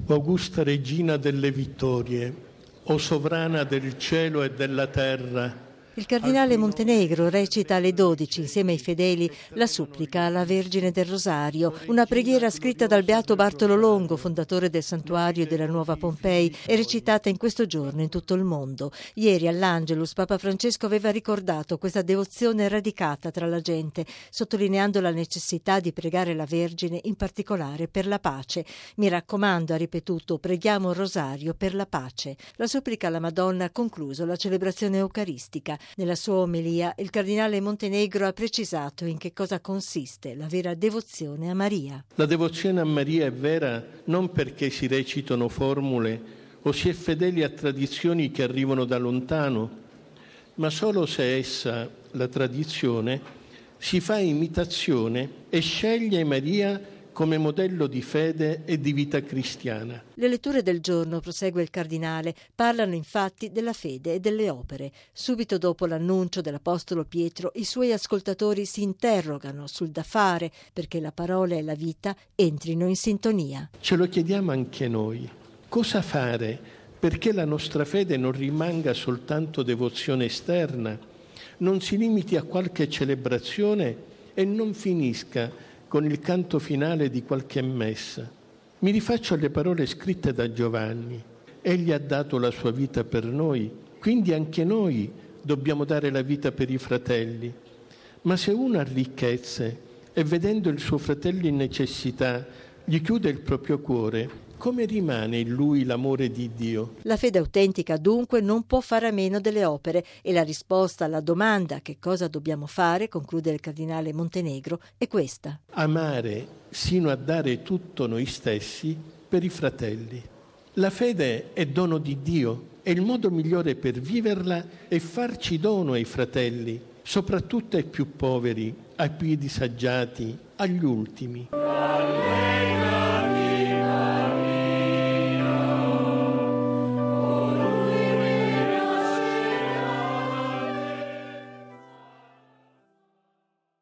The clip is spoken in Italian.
O augusta regina delle vittorie, o sovrana del cielo e della terra. Il cardinale Montenegro recita alle 12 insieme ai fedeli la supplica alla Vergine del Rosario, una preghiera scritta dal beato Bartolo Longo, fondatore del santuario della Nuova Pompei, e recitata in questo giorno in tutto il mondo. Ieri all'Angelus Papa Francesco aveva ricordato questa devozione radicata tra la gente, sottolineando la necessità di pregare la Vergine in particolare per la pace. Mi raccomando, ha ripetuto, preghiamo il rosario per la pace. La supplica alla Madonna ha concluso la celebrazione eucaristica. Nella sua omelia il cardinale Montenegro ha precisato in che cosa consiste la vera devozione a Maria. La devozione a Maria è vera non perché si recitano formule o si è fedeli a tradizioni che arrivano da lontano, ma solo se essa, la tradizione, si fa imitazione e sceglie Maria come modello di fede e di vita cristiana. Le letture del giorno, prosegue il cardinale, parlano infatti della fede e delle opere. Subito dopo l'annuncio dell'Apostolo Pietro, i suoi ascoltatori si interrogano sul da fare perché la parola e la vita entrino in sintonia. Ce lo chiediamo anche noi. Cosa fare perché la nostra fede non rimanga soltanto devozione esterna, non si limiti a qualche celebrazione e non finisca con il canto finale di qualche messa? Mi rifaccio alle parole scritte da Giovanni. Egli ha dato la sua vita per noi, quindi anche noi dobbiamo dare la vita per i fratelli. Ma se uno ha ricchezze e vedendo il suo fratello in necessità gli chiude il proprio cuore, come rimane in lui l'amore di Dio? La fede autentica dunque non può fare a meno delle opere e la risposta alla domanda che cosa dobbiamo fare, conclude il cardinale Montenegro, è questa. Amare sino a dare tutto noi stessi per i fratelli. La fede è dono di Dio e il modo migliore per viverla è farci dono ai fratelli, soprattutto ai più poveri, ai più disagiati, agli ultimi.